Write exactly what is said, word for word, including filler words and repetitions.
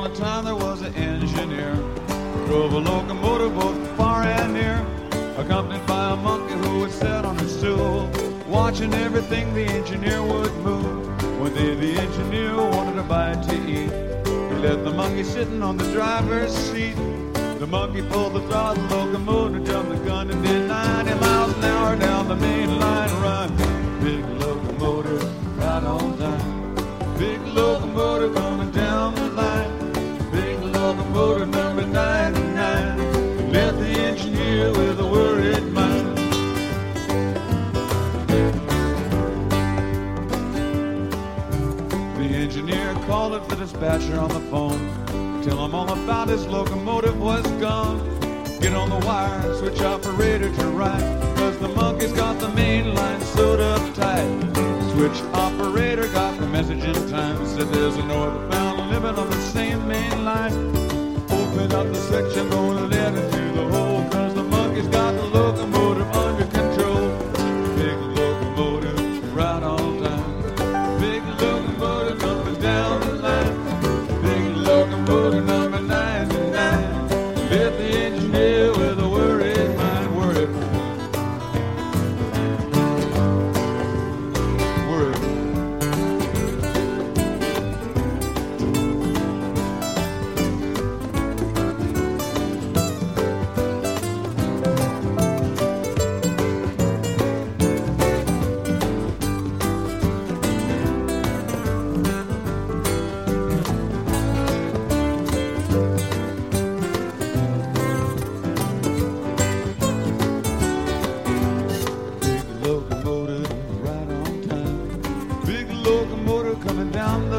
a time there was an engineer, drove a locomotive both far and near, accompanied by a monkey who would sit on a stool, watching everything the engineer would move. One day the engineer wanted a bite to eat. He left the monkey sitting on the driver's seat. The monkey pulled the throttle, locomotive jumped the gun, and did ninety miles an hour down the main line run. Big locomotive right on time. Big locomotive coming down the line. Big locomotive number ninety-nine. Left the engineer with a worried mind. The engineer called up the dispatcher on the phone. Tell him all about his locomotive was gone. Get on the wire, switch operator to right, cause the monkey's got the main line sewed up tight. Switch operator got the message in time. Said there's a northbound limit on the same main line. Open up the section, gonna let it through the hole, cause the monkey's got the locomotive under control. Big locomotive right on time. Big locomotive up and down the line. Big locomotive number ninety-nine. Left the engineer with a worried mind. Worried mind. Worried mind. Big locomotive right on time. Big locomotive coming down the